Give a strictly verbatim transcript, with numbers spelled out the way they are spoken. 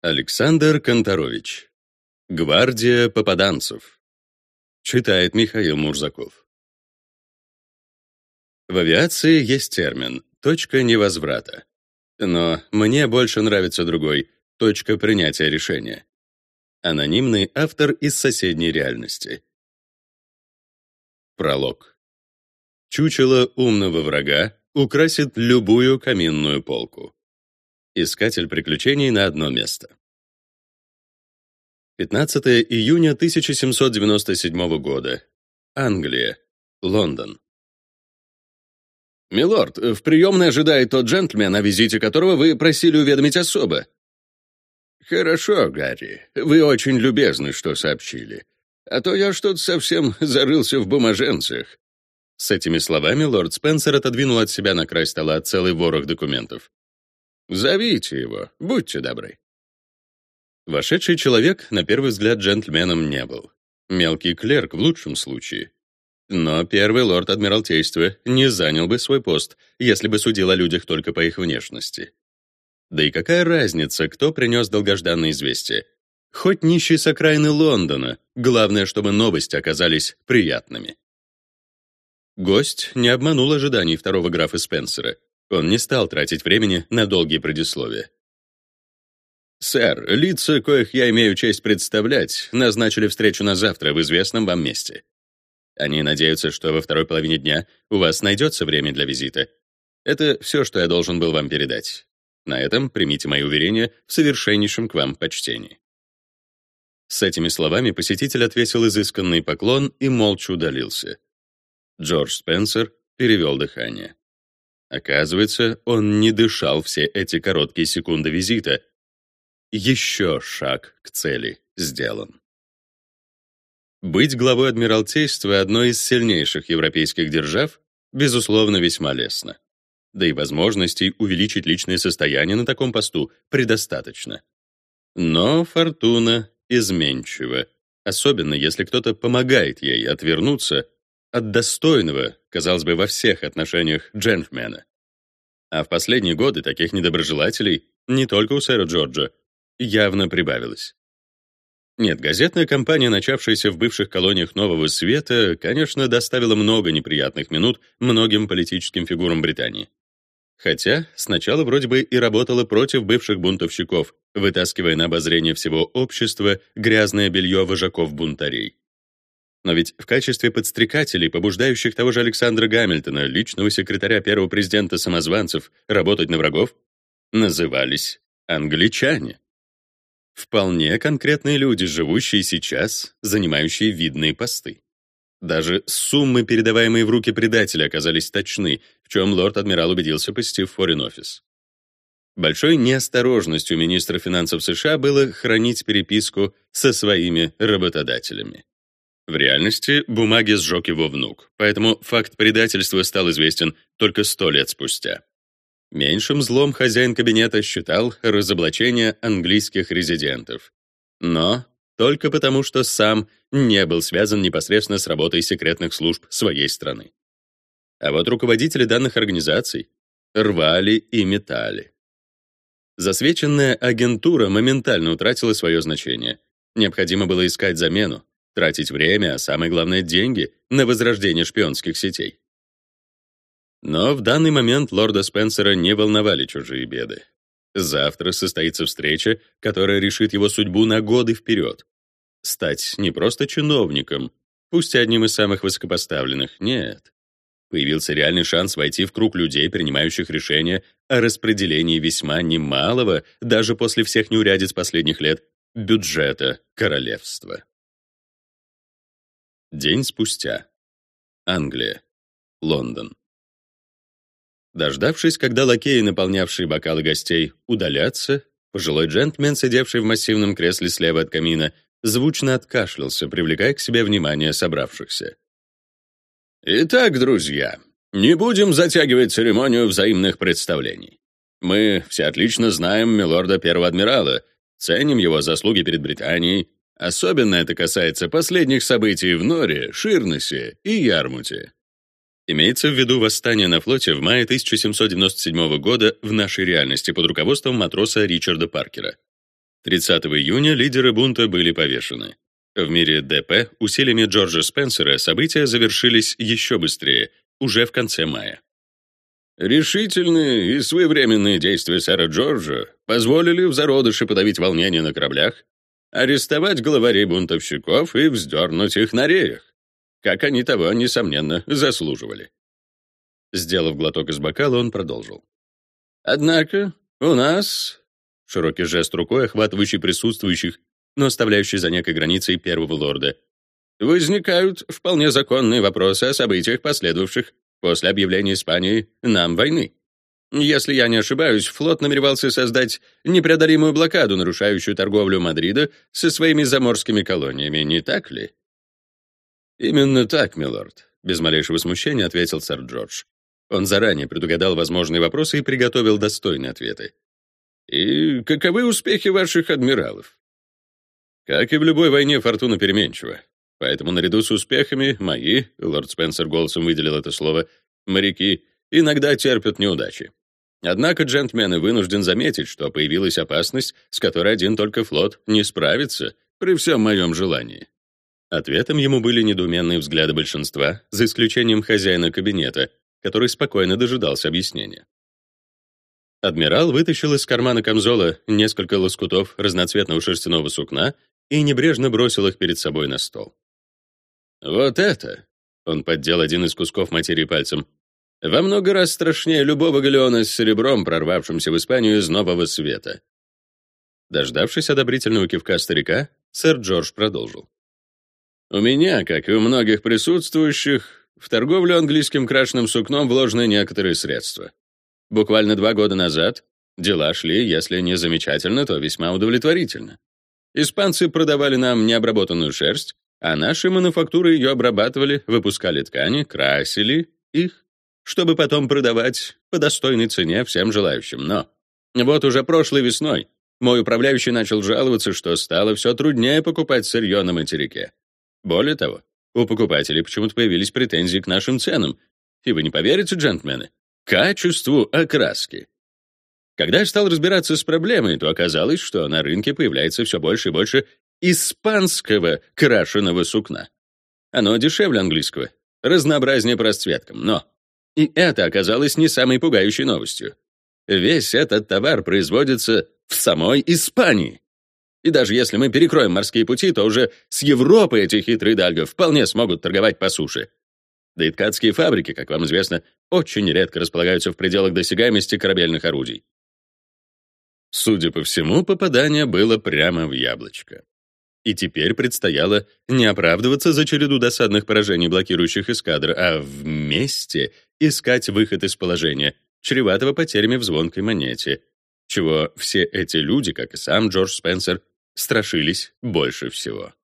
Александр Конторович. Гвардия попаданцев. Читает Михаил Мурзаков. В авиации есть термин «точка невозврата». Но мне больше нравится другой — «точка принятия решения». Анонимный автор из соседней реальности. Пролог. Чучело умного врага украсит любую каминную полку. Искатель приключений на одно место. пятнадцатого июня тысяча семьсот девяносто седьмого года. Англия. Лондон. «Милорд, в приемной ожидает тот джентльмен, о визите которого вы просили уведомить особо». «Хорошо, Гарри. Вы очень любезны, что сообщили. А то я что-то совсем зарылся в бумаженцах». С этими словами лорд Спенсер отодвинул от себя на край стола целый ворох документов. «Зовите его, будьте добры». Вошедший человек, на первый взгляд, джентльменом не был. Мелкий клерк в лучшем случае. Но первый лорд Адмиралтейства не занял бы свой пост, если бы судил о людях только по их внешности. Да и какая разница, кто принес долгожданное известие? Хоть нищий с окраины Лондона, главное, чтобы новости оказались приятными. Гость не обманул ожиданий второго графа Спенсера. Он не стал тратить времени на долгие предисловия. «Сэр, лица, коих я имею честь представлять, назначили встречу на завтра в известном вам месте. Они надеются, что во второй половине дня у вас найдется время для визита. Это все, что я должен был вам передать. На этом примите мои уверения в совершеннейшем к вам почтении». С этими словами посетитель отвесил изысканный поклон и молча удалился. Джордж Спенсер перевел дыхание. Оказывается, он не дышал все эти короткие секунды визита. Еще шаг к цели сделан. Быть главой Адмиралтейства одной из сильнейших европейских держав, безусловно, весьма лестно. Да и возможностей увеличить личное состояние на таком посту предостаточно. Но фортуна изменчива, особенно если кто-то помогает ей отвернуться от достойного, казалось бы, во всех отношениях джентльмена. А в последние годы таких недоброжелателей, не только у сэра Джорджа, явно прибавилось. Нет, газетная кампания, начавшаяся в бывших колониях Нового Света, конечно, доставила много неприятных минут многим политическим фигурам Британии. Хотя сначала вроде бы и работала против бывших бунтовщиков, вытаскивая на обозрение всего общества грязное белье вожаков-бунтарей. Но ведь в качестве подстрекателей, побуждающих того же Александра Гамильтона, личного секретаря первого президента самозванцев, работать на врагов, назывались англичане. Вполне конкретные люди, живущие сейчас, занимающие видные посты. Даже суммы, передаваемые в руки предателя, оказались точны, в чем лорд-адмирал убедился, посетив Foreign Office. Большой неосторожностью министра финансов США было хранить переписку со своими работодателями. В реальности бумаги сжег его внук, поэтому факт предательства стал известен только сто лет спустя. Меньшим злом хозяин кабинета считал разоблачение английских резидентов. Но только потому, что сам не был связан непосредственно с работой секретных служб своей страны. А вот руководители данных организаций рвали и метали. Засвеченная агентура моментально утратила свое значение. Необходимо было искать замену, тратить время, а самое главное — деньги, на возрождение шпионских сетей. Но в данный момент лорда Спенсера не волновали чужие беды. Завтра состоится встреча, которая решит его судьбу на годы вперед. Стать не просто чиновником, пусть и одним из самых высокопоставленных, нет. Появился реальный шанс войти в круг людей, принимающих решения о распределении весьма немалого, даже после всех неурядиц последних лет, бюджета королевства. День спустя. Англия. Лондон. Дождавшись, когда лакеи, наполнявшие бокалы гостей, удалятся, пожилой джентльмен, сидевший в массивном кресле слева от камина, звучно откашлялся, привлекая к себе внимание собравшихся. «Итак, друзья, не будем затягивать церемонию взаимных представлений. Мы все отлично знаем милорда первого адмирала, ценим его заслуги перед Британией. Особенно это касается последних событий в Норе, Ширнесе и Ярмуте. Имеется в виду восстание на флоте в мае тысяча семьсот девяносто седьмого года в нашей реальности под руководством матроса Ричарда Паркера. тридцатого июня лидеры бунта были повешены. В мире ДП усилиями Джорджа Спенсера события завершились еще быстрее, уже в конце мая. Решительные и своевременные действия сэра Джорджа позволили в зародыше подавить волнение на кораблях, арестовать главарей бунтовщиков и вздернуть их на реях, как они того, несомненно, заслуживали. Сделав глоток из бокала, он продолжил. «Однако у нас...» Широкий жест рукой, охватывающий присутствующих, но оставляющий за некой границей первого лорда. «Возникают вполне законные вопросы о событиях, последовавших после объявления Испании нам войны. Если я не ошибаюсь, флот намеревался создать непреодолимую блокаду, нарушающую торговлю Мадрида со своими заморскими колониями, не так ли?» «Именно так, милорд», — без малейшего смущения ответил сэр Джордж. Он заранее предугадал возможные вопросы и приготовил достойные ответы. «И каковы успехи ваших адмиралов?» «Как и в любой войне, фортуна переменчива. Поэтому наряду с успехами мои, лорд Спенсер голосом выделил это слово, моряки, иногда терпят неудачи. Однако, джентльмены, вынужден заметить, что появилась опасность, с которой один только флот не справится при всем моем желании». Ответом ему были недоуменные взгляды большинства, за исключением хозяина кабинета, который спокойно дожидался объяснения. Адмирал вытащил из кармана камзола несколько лоскутов разноцветного шерстяного сукна и небрежно бросил их перед собой на стол. «Вот это!» — он поддел один из кусков материи пальцем. «Во много раз страшнее любого галеона с серебром, прорвавшимся в Испанию из Нового Света». Дождавшись одобрительного кивка старика, сэр Джордж продолжил. «У меня, как и у многих присутствующих, в торговлю английским крашеным сукном вложены некоторые средства. Буквально два года назад дела шли, если не замечательно, то весьма удовлетворительно. Испанцы продавали нам необработанную шерсть, а наши мануфактуры ее обрабатывали, выпускали ткани, красили их, чтобы потом продавать по достойной цене всем желающим. Но вот уже прошлой весной мой управляющий начал жаловаться, что стало все труднее покупать сырье на материке. Более того, у покупателей почему-то появились претензии к нашим ценам. И вы не поверите, джентльмены, качеству окраски. Когда я стал разбираться с проблемой, то оказалось, что на рынке появляется все больше и больше испанского крашеного сукна. Оно дешевле английского, разнообразнее по расцветкам, но и это оказалось не самой пугающей новостью. Весь этот товар производится в самой Испании. И даже если мы перекроем морские пути, то уже с Европы эти хитрые дальго вполне смогут торговать по суше. Да и ткацкие фабрики, как вам известно, очень редко располагаются в пределах досягаемости корабельных орудий. Судя по всему, попадание было прямо в яблочко. И теперь предстояло не оправдываться за череду досадных поражений блокирующих эскадр, а вместе искать выход из положения, чреватого потерями в звонкой монете, чего все эти люди, как и сам Джордж Спенсер, страшились больше всего.